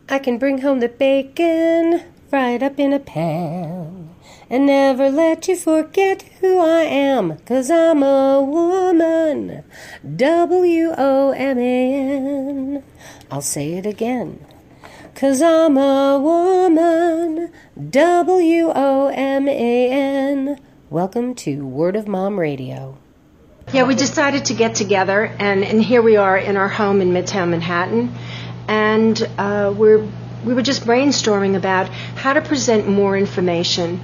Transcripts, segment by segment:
I can bring home the bacon right up in a pan and never let you forget who I am, 'cause I'm a woman, WOMAN. I'll say it again. 'Cause I'm a woman, WOMAN. Welcome to Word of Mom Radio. Yeah, we decided to get together, and here we are in our home in Midtown Manhattan, and we were just brainstorming about how to present more information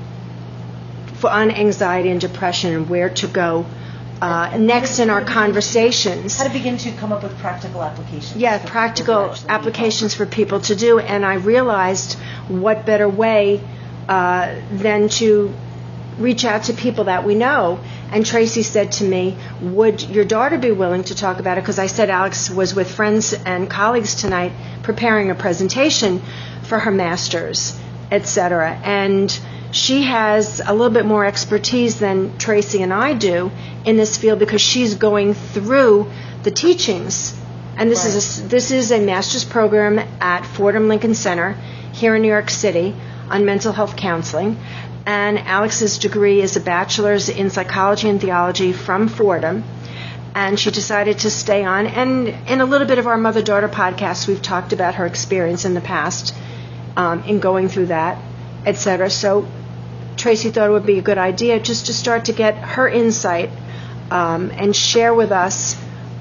on anxiety and depression and where to go next in our conversations. How to begin to come up with practical applications. Yeah, practical applications for people to do, and I realized what better way than to reach out to people that we know. And Tracy said to me, would your daughter be willing to talk about it? Because I said Alex was with friends and colleagues tonight preparing a presentation for her master's, etc. And she has a little bit more expertise than Tracy and I do in this field because she's going through the teachings. And this is a master's program at Fordham Lincoln Center here in New York City on mental health counseling. And Alex's degree is a bachelor's in psychology and theology from Fordham. And she decided to stay on. And in a little bit of our mother-daughter podcast, we've talked about her experience in the past in going through that, etc. So Tracy thought it would be a good idea just to start to get her insight and share with us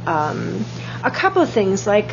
a couple of things, like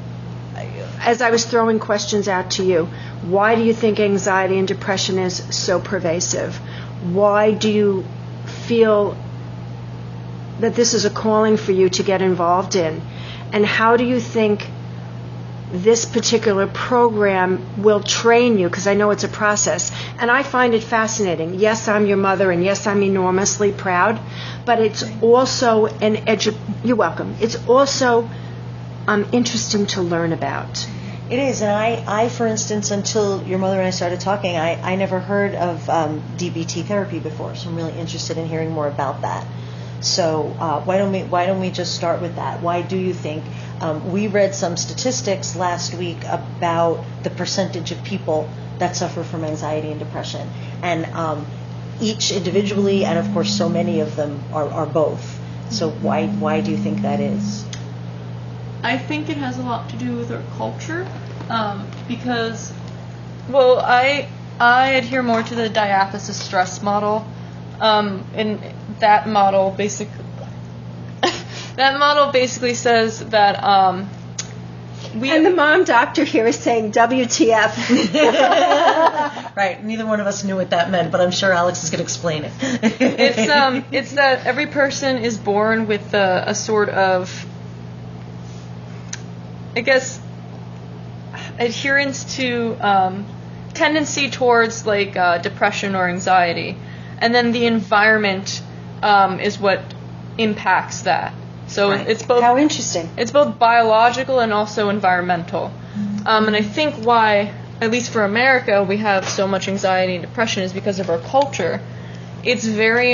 as I was throwing questions out to you. Why do you think anxiety and depression is so pervasive? Why do you feel that this is a calling for you to get involved in? And how do you think this particular program will train you? Because I know it's a process. And I find it fascinating. Yes, I'm your mother, and yes, I'm enormously proud. But it's also you're welcome. It's also interesting to learn about. It is, and I, for instance, until your mother and I started talking, I never heard of DBT therapy before, so I'm really interested in hearing more about that. So why don't we just start with that? Why do you think we read some statistics last week about the percentage of people that suffer from anxiety and depression, and each individually, and of course, so many of them are both. So why do you think that is? I think it has a lot to do with our culture, because, well, I adhere more to the diathesis stress model, and that model basically says that and the mom doctor here is saying WTF. Right. Neither one of us knew what that meant, but I'm sure Alex is going to explain it. It's that every person is born with a sort of, I guess, adherence to tendency towards like depression or anxiety, and then the environment is what impacts that. So right. It's both. How interesting! It's both biological and also environmental. And I think why, at least for America, we have so much anxiety and depression is because of our culture. It's very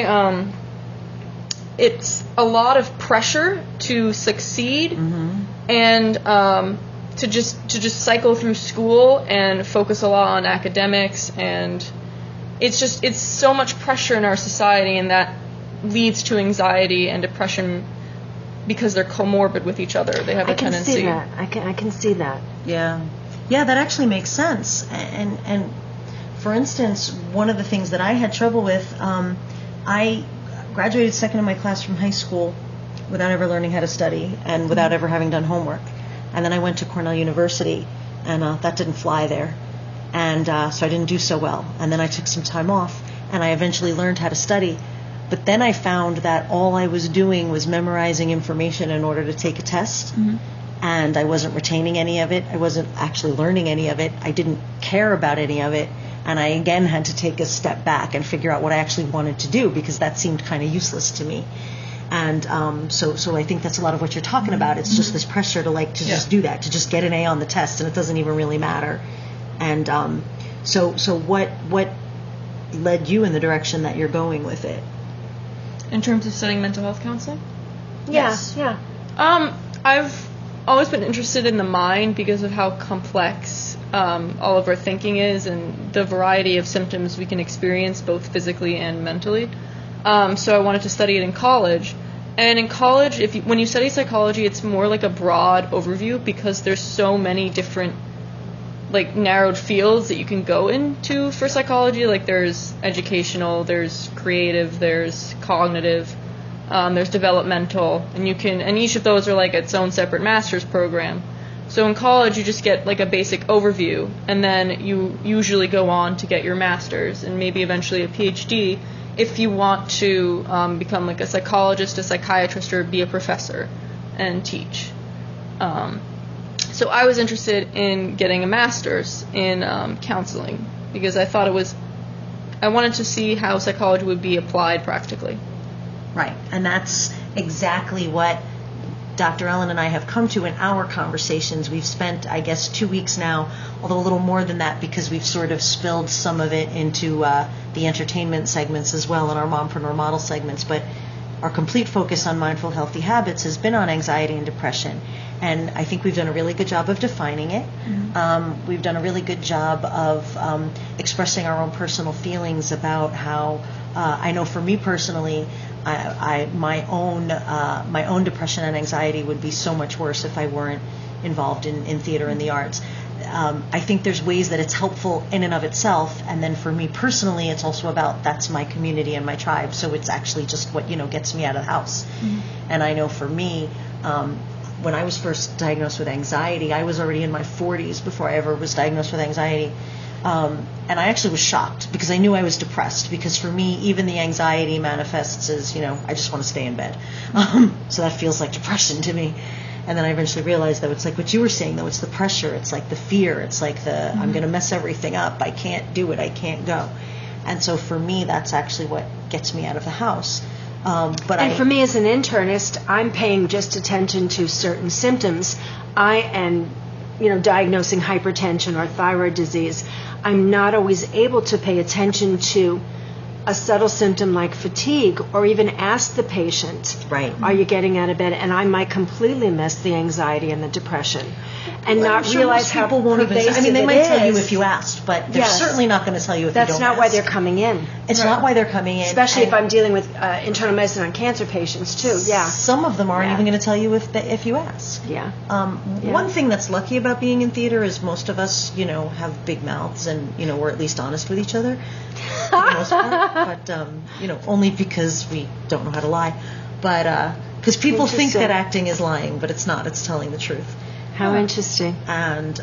it's a lot of pressure to succeed. Mm-hmm. And to just cycle through school and focus a lot on academics, and it's so much pressure in our society, and that leads to anxiety and depression because they're comorbid with each other. They have a tendency. I can see that. Yeah, that actually makes sense. And for instance, one of the things that I had trouble with, I graduated second in my class from high school without ever learning how to study and without ever having done homework. And then I went to Cornell University, and that didn't fly there. And so I didn't do so well. And then I took some time off, and I eventually learned how to study. But then I found that all I was doing was memorizing information in order to take a test. Mm-hmm. And I wasn't retaining any of it. I wasn't actually learning any of it. I didn't care about any of it. And I again had to take a step back and figure out what I actually wanted to do, because that seemed kind of useless to me. And so I think that's a lot of what you're talking about. It's just this pressure to just do that, to just get an A on the test, and it doesn't even really matter. And so what led you in the direction that you're going with it? In terms of studying mental health counseling? Yes. I've always been interested in the mind because of how complex all of our thinking is and the variety of symptoms we can experience both physically and mentally. So I wanted to study it in college. And in college, when you study psychology, it's more like a broad overview because there's so many different like narrowed fields that you can go into for psychology. Like there's educational, there's creative, there's cognitive, there's developmental, and each of those are like its own separate master's program. So in college, you just get like a basic overview, and then you usually go on to get your master's and maybe eventually a PhD if you want to become like a psychologist, a psychiatrist, or be a professor and teach. So I was interested in getting a master's in counseling because I thought I wanted to see how psychology would be applied practically. Right, and that's exactly what Dr. Ellen and I have come to in our conversations. We've spent, I guess, 2 weeks now, although a little more than that because we've sort of spilled some of it into the entertainment segments as well in our Mompreneur Model segments. But our complete focus on mindful, healthy habits has been on anxiety and depression. And I think we've done a really good job of defining it. Mm-hmm. We've done a really good job of expressing our own personal feelings about how, I know for me personally, my own depression and anxiety would be so much worse if I weren't involved in theater and the arts. I think there's ways that it's helpful in and of itself, and then for me personally, it's also about that's my community and my tribe. So it's actually just what gets me out of the house. Mm-hmm. And I know for me, when I was first diagnosed with anxiety, I was already in my 40s before I ever was diagnosed with anxiety. And I actually was shocked because I knew I was depressed because for me, even the anxiety manifests as, I just want to stay in bed. So that feels like depression to me. And then I eventually realized, though, it's like what you were saying, though. It's the pressure. It's like the fear. It's like mm-hmm. I'm going to mess everything up. I can't do it. I can't go. And so for me, that's actually what gets me out of the house. For me as an internist, I'm paying just attention to certain symptoms. I am, diagnosing hypertension or thyroid disease. I'm not always able to pay attention to a subtle symptom like fatigue or even ask the patient, right, are you getting out of bed? And I might completely miss the anxiety and the depression and not sure realize how pervasive they might it tell you is. if you asked, but they're certainly not going to tell you if That's you don't not ask. why they're coming in. It's not why they're coming in. Especially if I'm dealing with internal medicine on cancer patients, too. Yeah. Some of them aren't even going to tell you if you ask. Yeah. One thing that's lucky about being in theater is most of us, have big mouths and, we're at least honest with each other for the most part. But, only because we don't know how to lie. But because people think that acting is lying, but it's not. It's telling the truth. How interesting. And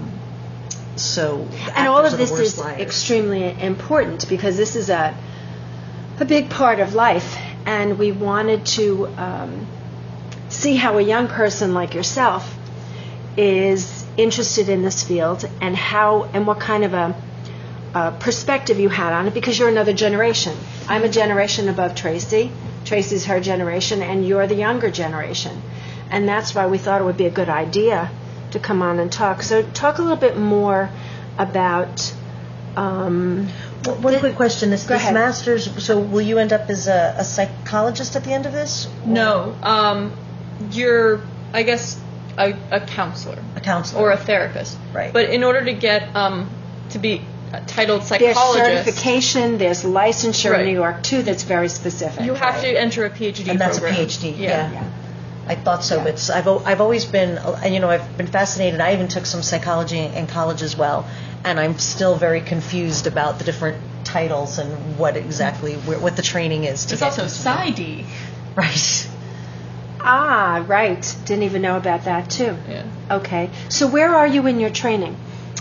so and all of this is liars. Extremely important because this is a big part of life, and we wanted to see how a young person like yourself is interested in this field and what kind of a perspective you had on it, because you're another generation. I'm a generation above Tracy. Tracy's her generation, and you're the younger generation. And that's why we thought it would be a good idea to come on and talk. So talk a little bit more about... One quick question. This master's, so will you end up as a psychologist at the end of this? No. You're, I guess, a counselor. A counselor. Or a therapist. Right. But in order to get to be titled psychologist... There's certification, there's licensure in New York, too, that's very specific. You have to enter a PhD and that's program. A PhD, yeah. I thought so. But I've always been, I've been fascinated. I even took some psychology in college as well, and I'm still very confused about the different titles and what exactly, what the training is. It's also PsyD. Right. Ah, right. Didn't even know about that, too. Yeah. Okay. So where are you in your training?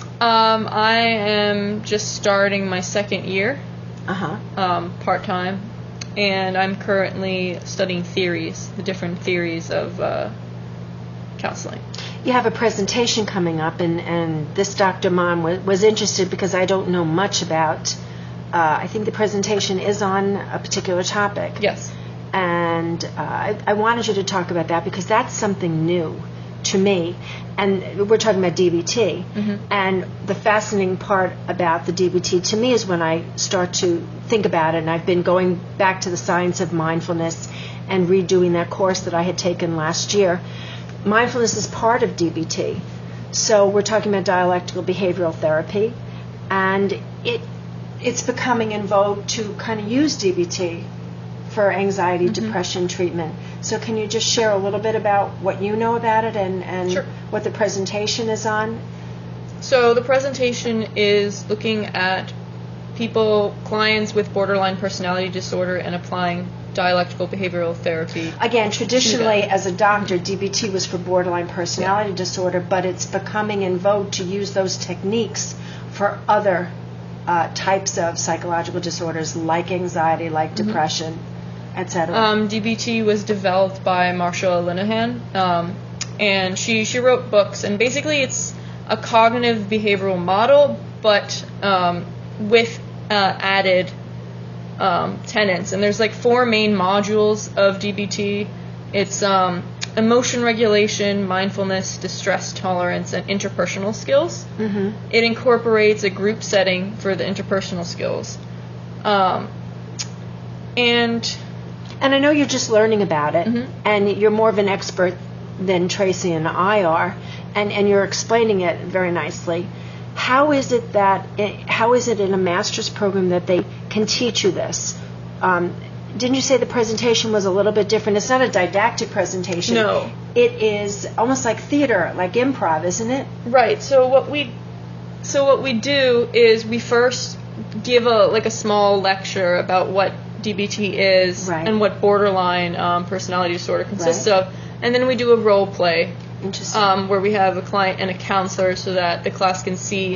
I am just starting my second year, part-time, and I'm currently studying the different theories of counseling. You have a presentation coming up, and this Dr. Mon was interested because I don't know much about, I think the presentation is on a particular topic. Yes. And I wanted you to talk about that because that's something new to me, and we're talking about DBT. Mm-hmm. And the fascinating part about the DBT to me is when I start to think about it, and I've been going back to the science of mindfulness and redoing that course that I had taken last year. Mindfulness is part of DBT. So we're talking about dialectical behavioral therapy, and it's becoming in vogue to kind of use DBT for anxiety, depression treatment. So can you just share a little bit about what you know about it and Sure. what the presentation is on? So the presentation is looking at clients with borderline personality disorder and applying dialectical behavioral therapy. Again, traditionally, as a doctor, DBT was for borderline personality disorder, but it's becoming in vogue to use those techniques for other types of psychological disorders like anxiety, like depression, etc. DBT was developed by Marsha Linehan, and she wrote books, and basically it's a cognitive behavioral model, but with added tenets. And there's like 4 main modules of DBT. It's emotion regulation, mindfulness, distress tolerance, and interpersonal skills. It incorporates a group setting for the interpersonal skills. And I know you're just learning about it, and you're more of an expert than Tracy and I are, and you're explaining it very nicely. How is it in a master's program that they can teach you this? Didn't you say the presentation was a little bit different? It's not a didactic presentation. No. It is almost like theater, like improv, isn't it? right, so what we do is we first give a small lecture about what DBT is Right. and what borderline personality disorder consists Right. of, and then we do a role play. Interesting. Where we have a client and a counselor so that the class can see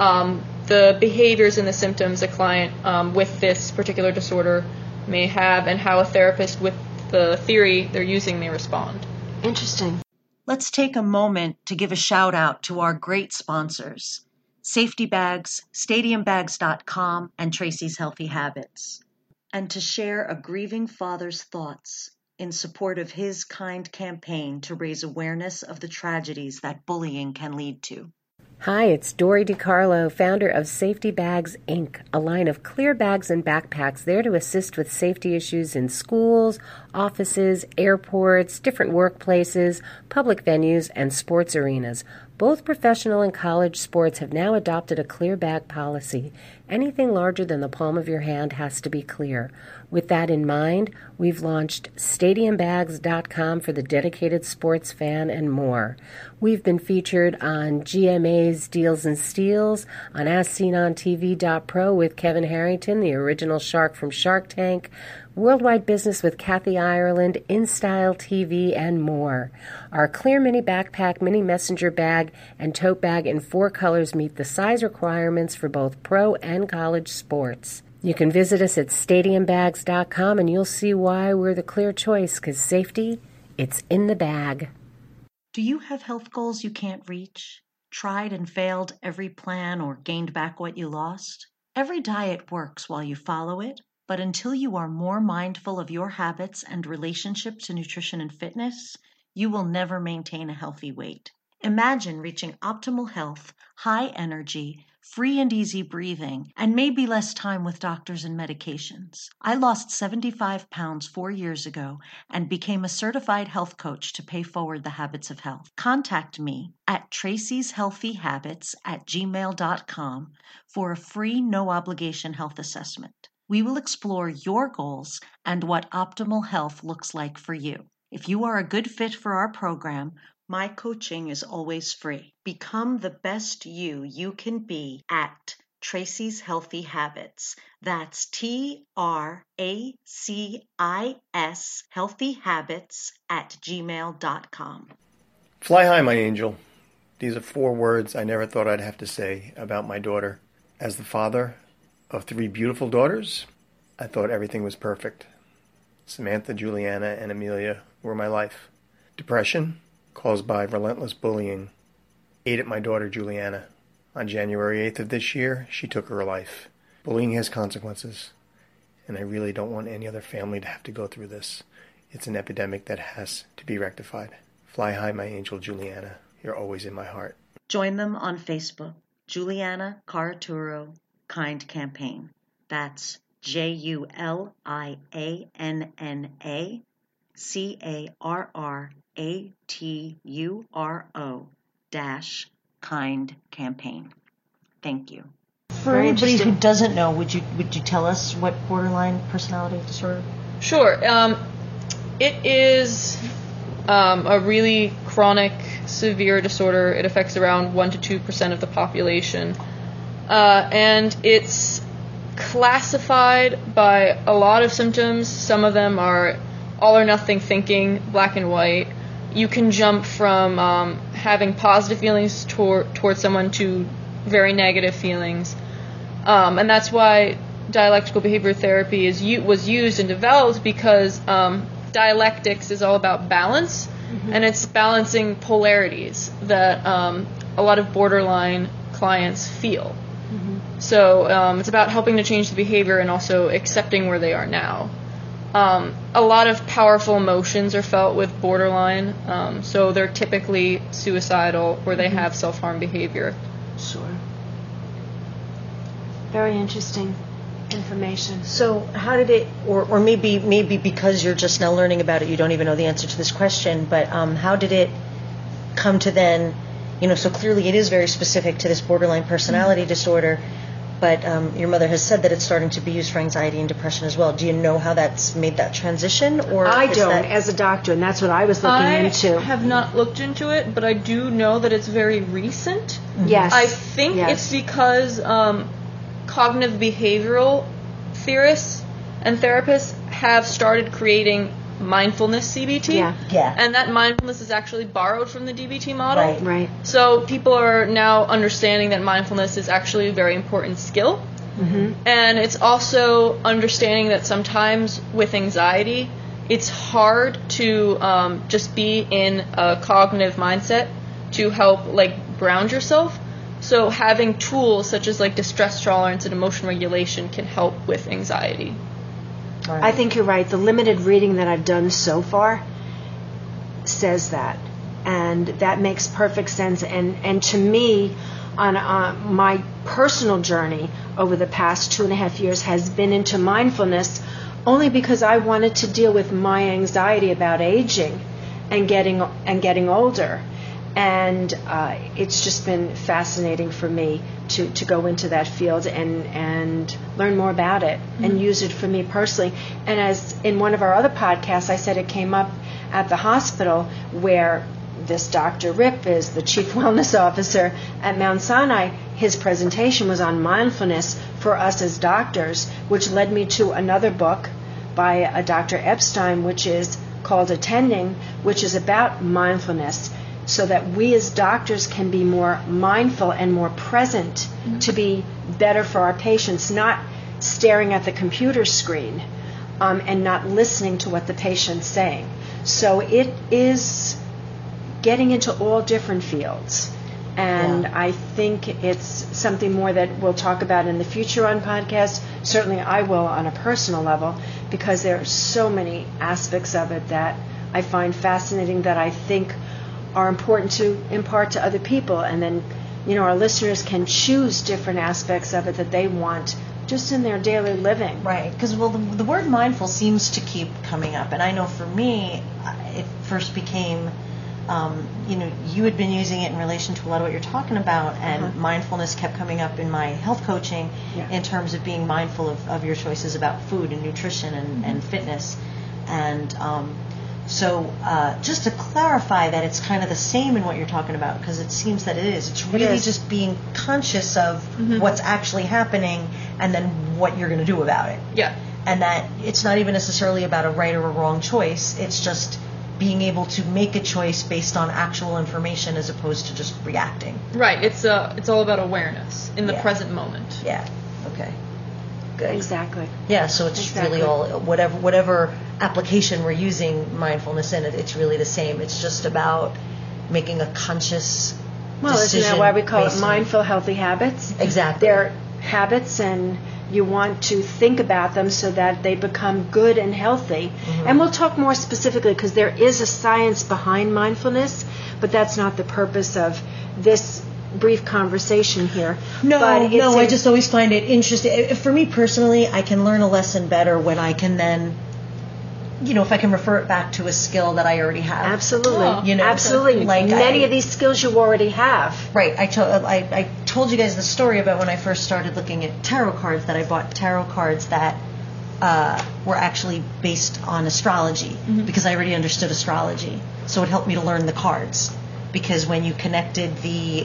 the behaviors and the symptoms a client with this particular disorder may have and how a therapist with the theory they're using may respond. Interesting. Let's take a moment to give a shout out to our great sponsors, Safety Bags, StadiumBags.com, and Tracy's Healthy Habits, and to share a grieving father's thoughts in support of his kind campaign to raise awareness of the tragedies that bullying can lead to. Hi, it's Dori DiCarlo, founder of Safety Bags, Inc., a line of clear bags and backpacks there to assist with safety issues in schools, offices, airports, different workplaces, public venues, and sports arenas. Both professional and college sports have now adopted a clear bag policy. Anything larger than the palm of your hand has to be clear. With that in mind, we've launched StadiumBags.com for the dedicated sports fan and more. We've been featured on GMA's Deals and Steals, on As Seen on TV.pro with Kevin Harrington, the original shark from Shark Tank, Worldwide Business with Kathy Ireland, InStyle TV, and more. Our clear mini backpack, mini messenger bag, and tote bag in 4 colors meet the size requirements for both pro and college sports. You can visit us at StadiumBags.com and you'll see why we're the clear choice, because safety, it's in the bag. Do you have health goals you can't reach? Tried and failed every plan or gained back what you lost? Every diet works while you follow it, but until you are more mindful of your habits and relationship to nutrition and fitness, you will never maintain a healthy weight. Imagine reaching optimal health, high energy, free and easy breathing, and maybe less time with doctors and medications. I lost 75 pounds 4 years ago and became a certified health coach to pay forward the habits of health. Contact me at tracyshealthyhabits@gmail.com for a free, no-obligation health assessment. We will explore your goals and what optimal health looks like for you. If you are a good fit for our program, my coaching is always free. Become the best you can be at Tracy's Healthy Habits. That's TRACIS healthyhabits@gmail.com. Fly high, my angel. These are 4 words I never thought I'd have to say about my daughter. As the father of 3 beautiful daughters, I thought everything was perfect. Samantha, Juliana, and Amelia were my life. Depression, caused by relentless bullying, ate at my daughter Juliana. On January 8th of this year, she took her life. Bullying has consequences, and I really don't want any other family to have to go through this. It's an epidemic that has to be rectified. Fly high, my angel Juliana. You're always in my heart. Join them on Facebook, Juliana Caraturo Kind Campaign. That's JulianaCaraturo Kind campaign. Thank you. For Very anybody interesting. who doesn't know, would you tell us what borderline personality disorder? Sure. It is a really chronic, severe disorder. It affects around 1 to 2% of the population. And it's classified by a lot of symptoms. Some of them are all or nothing thinking, black and white. You can jump from having positive feelings towards someone to very negative feelings. And that's why dialectical behavior therapy was used and developed, because dialectics is all about balance, and it's balancing polarities that a lot of borderline clients feel. So it's about helping to change the behavior and also accepting where they are now. A lot of powerful emotions are felt with borderline, so they're typically suicidal or they have self-harm behavior. Sure. Very interesting information. So how did it, or maybe because you're just now learning about it, you don't even know the answer to this question, but how did it come to then, so clearly it is very specific to this borderline personality disorder, but your mother has said that it's starting to be used for anxiety and depression as well. Do you know how that's made that transition? Or I don't, as a doctor, and that's what I was looking into. I have not looked into it, but I do know that it's very recent. Yes. I think it's because cognitive behavioral theorists and therapists have started creating mindfulness CBT. Yeah. And that mindfulness is actually borrowed from the DBT model. Right. So people are now understanding that mindfulness is actually a very important skill. And it's also understanding that sometimes with anxiety, it's hard to just be in a cognitive mindset to help ground yourself. So having tools such as distress tolerance and emotion regulation can help with anxiety. Right. I think you're right. The limited reading that I've done so far says that, and that makes perfect sense. And to me, on my personal journey over the past 2.5 years has been into mindfulness, only because I wanted to deal with my anxiety about aging and getting older. And it's just been fascinating for me to go into that field and learn more about it and use it for me personally. And as in one of our other podcasts, I said it came up at the hospital where this Dr. Rip is the chief wellness officer at Mount Sinai. His presentation was on mindfulness for us as doctors, which led me to another book by a Dr. Epstein, which is called Attending, which is about mindfulness, so that we as doctors can be more mindful and more present to be better for our patients, not staring at the computer screen and not listening to what the patient's saying. So it is getting into all different fields. And I think it's something more that we'll talk about in the future on podcasts. Certainly I will on a personal level, because there are so many aspects of it that I find fascinating, that I think are important to impart to other people, and then our listeners can choose different aspects of it that they want just in their daily living. Right, because the word mindful seems to keep coming up, and I know for me it first became you had been using it in relation to a lot of what you're talking about, and mindfulness kept coming up in my health coaching in terms of being mindful of your choices about food and nutrition and fitness. And so just to clarify that it's kind of the same in what you're talking about, because it seems that it is. It's really just being conscious of what's actually happening and then what you're going to do about it. Yeah. And that it's not even necessarily about a right or a wrong choice. It's just being able to make a choice based on actual information as opposed to just reacting. Right. It's all about awareness in the present moment. Yeah. Okay. Good. Exactly. Yeah, so it's really all whatever application we're using mindfulness in, it's really the same. It's just about making a conscious decision. Isn't that why we call it mindful healthy habits? Exactly. They're habits, and you want to think about them so that they become good and healthy. And we'll talk more specifically, because there is a science behind mindfulness, but that's not the purpose of this brief conversation here. I just always find it interesting. For me personally, I can learn a lesson better when I can then if I can refer it back to a skill that I already have. Absolutely. Oh. Absolutely. Like many of these skills you already have. Right. I told you guys the story about when I first started looking at tarot cards, that I bought tarot cards that were actually based on astrology, because I already understood astrology. So it helped me to learn the cards, because when you connected the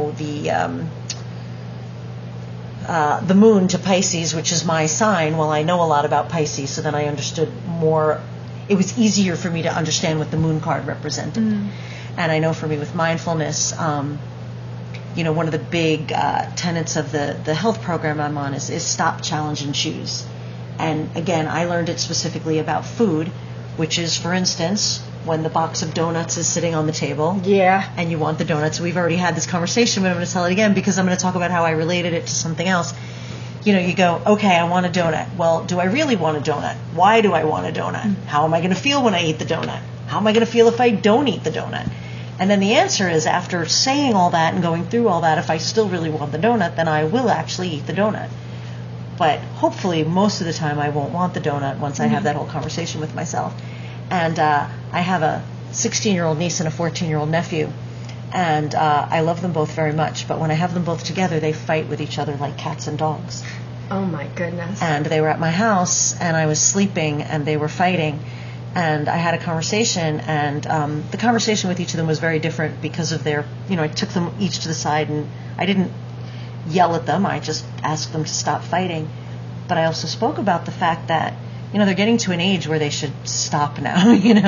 moon to Pisces, which is my sign, well, I know a lot about Pisces, so then I understood more. It was easier for me to understand what the moon card represented. And I know for me with mindfulness, one of the big tenets of the health program I'm on is stop, challenge, and choose. And again, I learned it specifically about food, which is, for instance, when the box of donuts is sitting on the table. Yeah. And you want the donuts. We've already had this conversation, but I'm going to tell it again because I'm going to talk about how I related it to something else. You go, okay, I want a donut. Well, do I really want a donut? Why do I want a donut? How am I going to feel when I eat the donut? How am I going to feel if I don't eat the donut? And then the answer is, after saying all that and going through all that, if I still really want the donut, then I will actually eat the donut. But hopefully, most of the time, I won't want the donut once I have that whole conversation with myself. And I have a 16-year-old niece and a 14-year-old nephew, and I love them both very much. But when I have them both together, they fight with each other like cats and dogs. Oh, my goodness. And they were at my house, and I was sleeping, and they were fighting. And I had a conversation, and the conversation with each of them was very different because of their, I took them each to the side, and I didn't yell at them. I just asked them to stop fighting. But I also spoke about the fact that, they're getting to an age where they should stop now,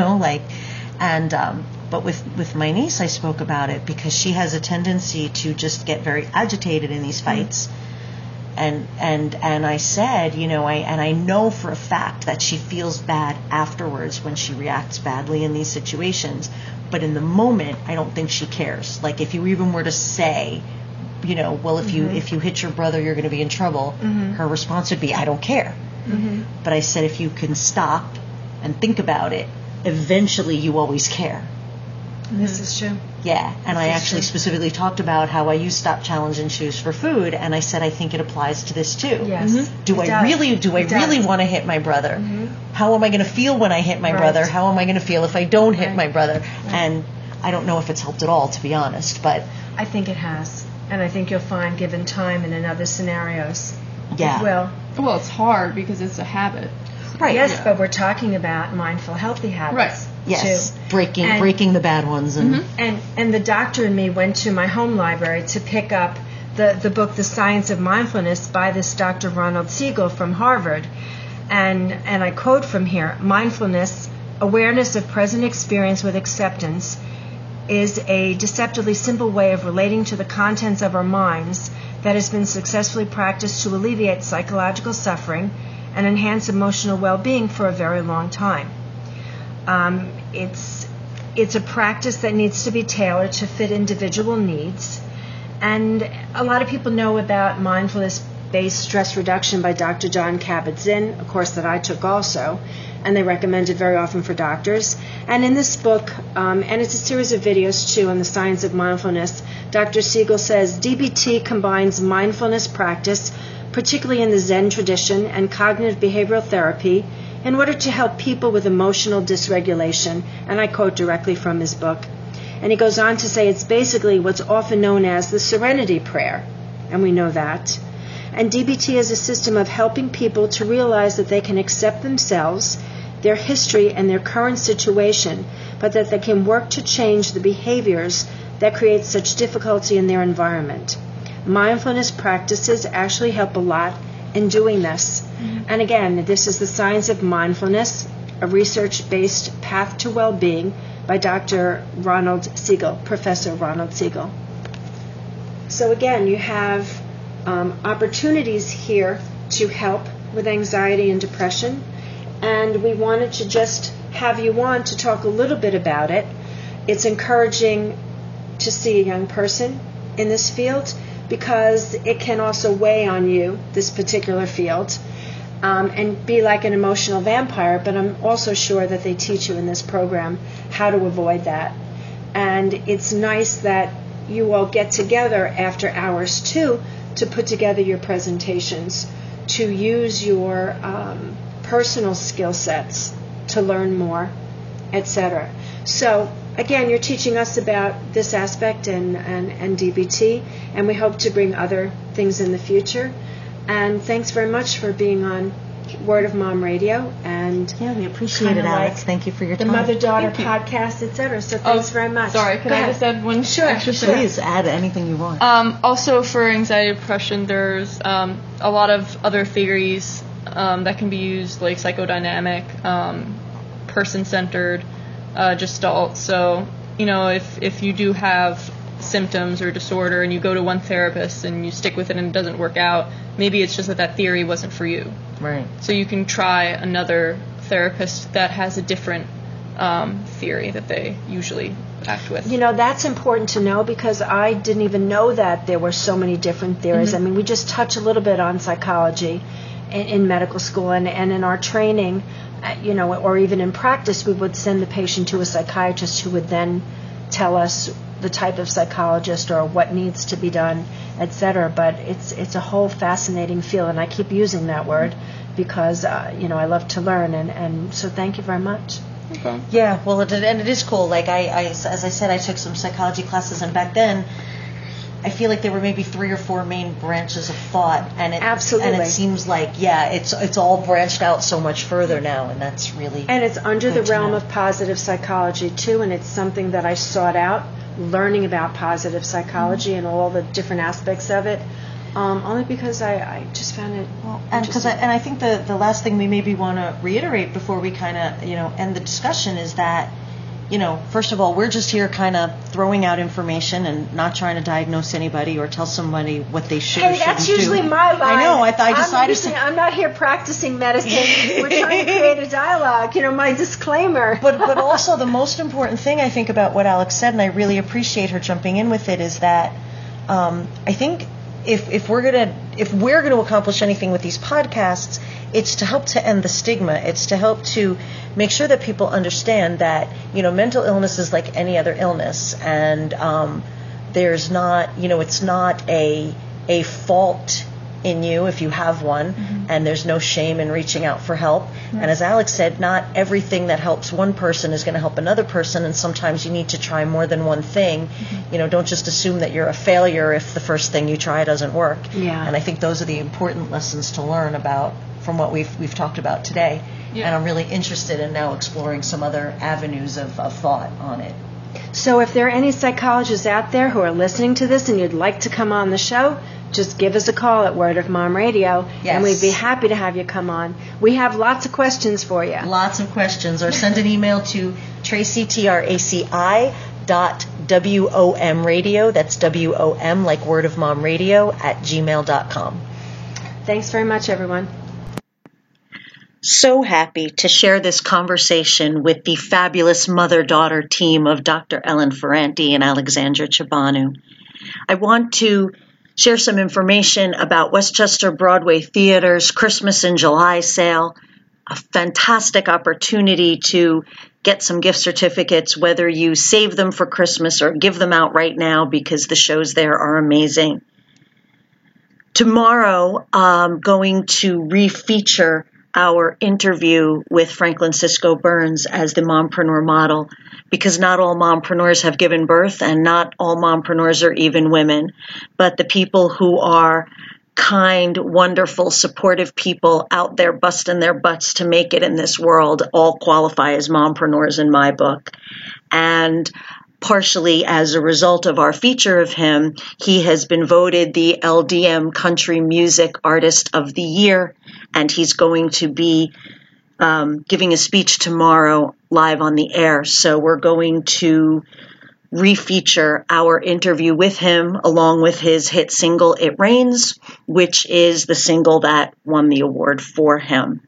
but with my niece, I spoke about it because she has a tendency to just get very agitated in these fights. And I said, I know for a fact that she feels bad afterwards when she reacts badly in these situations. But in the moment, I don't think she cares. Like, if you even were to say, well, if you hit your brother, you're going to be in trouble, her response would be, I don't care. But I said, if you can stop and think about it, eventually you always care. This is true. Yeah, and I actually specifically talked about how I use stop, challenge, and choose for food, and I said I think it applies to this too. Yes. Do I really want to hit my brother? How am I going to feel when I hit my brother? How am I going to feel if I don't hit my brother? And I don't know if it's helped at all, to be honest, but I think it has, and I think you'll find, given time and in other scenarios, yeah. it will. Well, it's hard because it's a habit. Right. Yes, but we're talking about mindful, healthy habits. Right. Yes, too. breaking the bad ones. And And the doctor and me went to my home library to pick up the book, The Science of Mindfulness, by this Dr. Ronald Siegel from Harvard. And I quote from here, mindfulness, awareness of present experience with acceptance, is a deceptively simple way of relating to the contents of our minds that has been successfully practiced to alleviate psychological suffering and enhance emotional well-being for a very long time. It's a practice that needs to be tailored to fit individual needs. And a lot of people know about mindfulness-based stress reduction by Dr. Jon Kabat-Zinn, a course that I took also, and they recommend it very often for doctors. And in this book, and it's a series of videos too on the science of mindfulness, Dr. Siegel says DBT combines mindfulness practice, particularly in the Zen tradition, and cognitive behavioral therapy in order to help people with emotional dysregulation, and I quote directly from his book. And he goes on to say it's basically what's often known as the Serenity Prayer, and we know that. And DBT is a system of helping people to realize that they can accept themselves, their history, and their current situation, but that they can work to change the behaviors that create such difficulty in their environment. Mindfulness practices actually help a lot in doing this. And again, this is The Science of Mindfulness, a research-based path to well-being by Dr. Ronald Siegel, Professor Ronald Siegel. So again, you have opportunities here to help with anxiety and depression, and we wanted to just have you on to talk a little bit about it. It's encouraging to see a young person in this field because it can also weigh on you, this particular field, and be like an emotional vampire, but I'm also sure that they teach you in this program how to avoid that. And it's nice that you all get together after hours too to put together your presentations, to use your personal skill sets to learn more, etc. So again, you're teaching us about this aspect and DBT, and we hope to bring other things in the future. And thanks very much for being on Word of Mom Radio. And yeah, we appreciate it, Alex. Thank you for your the time. Mother-daughter podcast, etc. So thanks very much. Sorry, can I just add one extra thing? Please add anything you want. Also, for anxiety depression, there's a lot of other theories that can be used, like psychodynamic, person-centered, Gestalt. So, if you do have symptoms or disorder and you go to one therapist and you stick with it and it doesn't work out, maybe it's just that theory wasn't for you. Right. So you can try another therapist that has a different theory that they usually act with. That's important to know, because I didn't even know that there were so many different theories. Mm-hmm. I mean, we just touch a little bit on psychology in medical school, and in our training, or even in practice, we would send the patient to a psychiatrist who would then tell us the type of psychologist or what needs to be done, etc. But it's a whole fascinating field, and I keep using that word because I love to learn, and so thank you very much. Okay. Yeah, well, it is cool. Like as I said, I took some psychology classes, and back then, I feel like there were maybe 3 or 4 main branches of thought, and absolutely, and it seems like it's all branched out so much further now, and that's really and it's under the realm of positive psychology too, and it's something that I sought out, learning about positive psychology and all the different aspects of it, only because I just found it interesting. I think the last thing we maybe want to reiterate before we kind of end the discussion is that first of all, we're just here kind of throwing out information and not trying to diagnose anybody or tell somebody what they should or shouldn't do. Hey, that's usually my line. I know. I decided I'm not here practicing medicine. We're trying to create a dialogue. My disclaimer. But also the most important thing I think about what Alex said, and I really appreciate her jumping in with it, is that I think if we're gonna accomplish anything with these podcasts, it's to help to end the stigma. It's to help to make sure that people understand that mental illness is like any other illness, and there's not it's not a fault in you if you have one, mm-hmm. and there's no shame in reaching out for help. Mm-hmm. And as Alex said, not everything that helps one person is going to help another person, and sometimes you need to try more than one thing. Mm-hmm. Don't just assume that you're a failure if the first thing you try doesn't work. Yeah. And I think those are the important lessons to learn about from what we've talked about today. Yeah. And I'm really interested in now exploring some other avenues of thought on it. So if there are any psychologists out there who are listening to this and you'd like to come on the show, just give us a call at Word of Mom Radio, yes. and we'd be happy to have you come on. We have lots of questions for you. Lots of questions. Or send an email to Tracy, TRACI.WOMradio, that's WOM, like Word of Mom Radio, @gmail.com. Thanks very much, everyone. So happy to share this conversation with the fabulous mother-daughter team of Dr. Ellen Ferranti and Alexandra Chibanu. I want to share some information about Westchester Broadway Theater's Christmas in July sale, a fantastic opportunity to get some gift certificates, whether you save them for Christmas or give them out right now, because the shows there are amazing. Tomorrow, I'm going to refeature our interview with Franklin Cisco Burns as the mompreneur model, because not all mompreneurs have given birth, and not all mompreneurs are even women. But the people who are kind, wonderful, supportive people out there busting their butts to make it in this world all qualify as mompreneurs in my book. And partially as a result of our feature of him, he has been voted the LDM Country Music Artist of the Year, and he's going to be giving a speech tomorrow live on the air. So we're going to refeature our interview with him along with his hit single, It Rains, which is the single that won the award for him.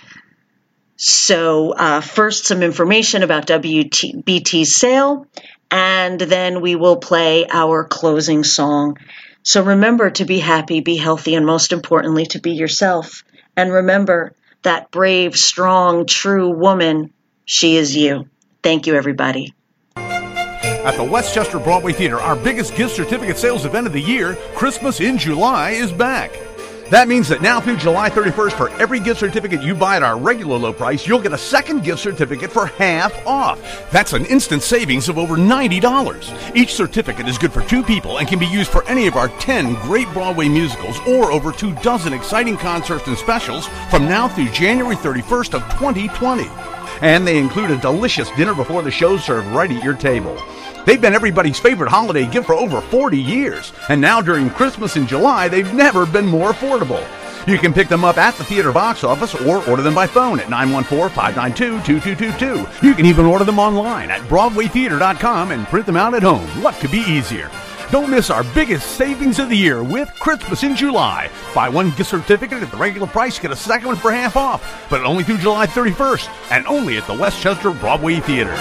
So first, some information about WBT's sale, and then we will play our closing song. So remember to be happy, be healthy, and most importantly, to be yourself. And remember that brave, strong, true woman, she is you. Thank you, everybody. At the Westchester Broadway Theater, our biggest gift certificate sales event of the year, Christmas in July, is back. That means that now through July 31st, for every gift certificate you buy at our regular low price, you'll get a second gift certificate for half off. That's an instant savings of over $90. Each certificate is good for 2 people and can be used for any of our 10 great Broadway musicals or over 24 exciting concerts and specials from now through January 31st of 2020. And they include a delicious dinner before the show served right at your table. They've been everybody's favorite holiday gift for over 40 years, and now during Christmas in July, they've never been more affordable. You can pick them up at the theater box office or order them by phone at 914-592-2222. You can even order them online at BroadwayTheater.com and print them out at home. What could be easier? Don't miss our biggest savings of the year with Christmas in July. Buy one gift certificate at the regular price, get a second one for half off, but only through July 31st, and only at the Westchester Broadway Theater.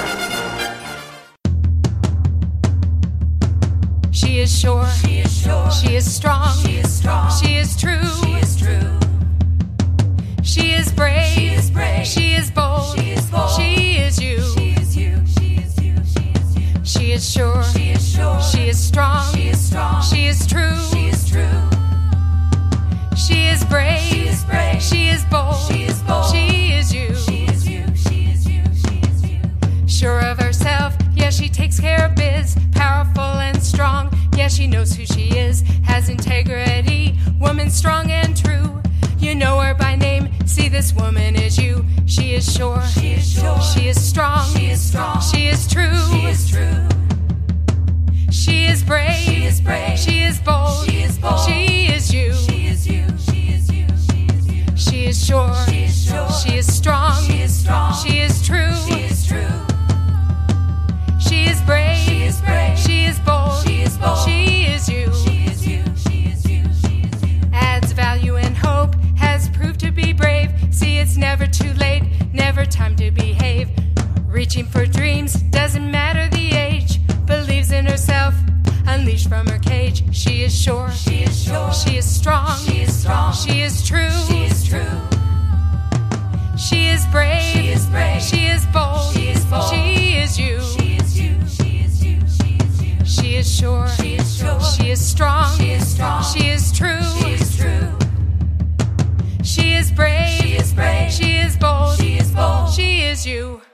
She is sure. She is sure. She is strong. She is strong. She is true. She is true. She is brave. She is brave. She is bold. She is bold. She is you. She is you. She is you. She is you. She is sure. She is sure. She is strong. She is strong. She is true. She is true. She is brave. She is brave. She is bold. She is bold. She is you. She is you. She is you. She is you. Sure of herself. Yeah, she takes care of biz, powerful and strong. Yeah, she knows who she is, has integrity, woman strong and true. You know her by name, see this woman is you. She is sure, she is sure. She is strong, she is strong. She is true, she is true. She is brave, she is brave. She is bold, she is bold. She is you, she is you. She is you, she is you. She is sure, she is sure. She is strong, she is strong. She is true, she is true. She is brave. She is brave. She is bold. She is bold. She is you. She is you. She is you. She is you. Adds value and hope. Has proved to be brave. See, it's never too late. Never time to behave. Reaching for dreams. Doesn't matter the age. Believes in herself. Unleashed from her cage. She is sure. She is sure. She is strong. She is strong. She is true. She is true. She is brave. She is brave. She is bold. She is bold. She is you. She is sure. She is sure. She is strong. She is strong. She is true. She is true. She is brave. She is brave. She is bold. She is bold. She is you.